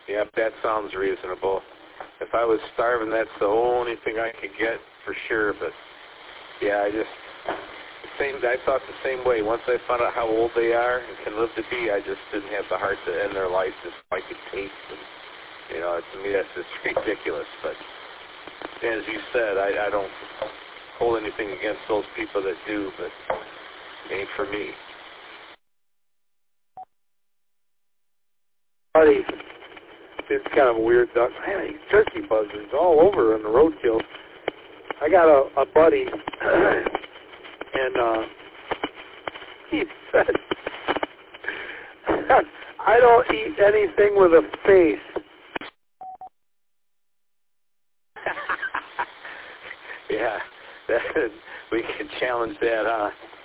Yep, that sounds reasonable. If I was starving, that's the only thing I could get for sure. But yeah, I thought the same way. Once I found out how old they are and can live to be, I just didn't have the heart to end their life just so I could taste them. You know, to me that's just ridiculous. But as you said, I don't hold anything against those people that do, but it ain't for me. Buddy, it's kind of a weird duck. Man, these turkey buzzards all over on the roadkill. I got a buddy, and he said, I don't eat anything with a face. Yeah, we can challenge that, huh?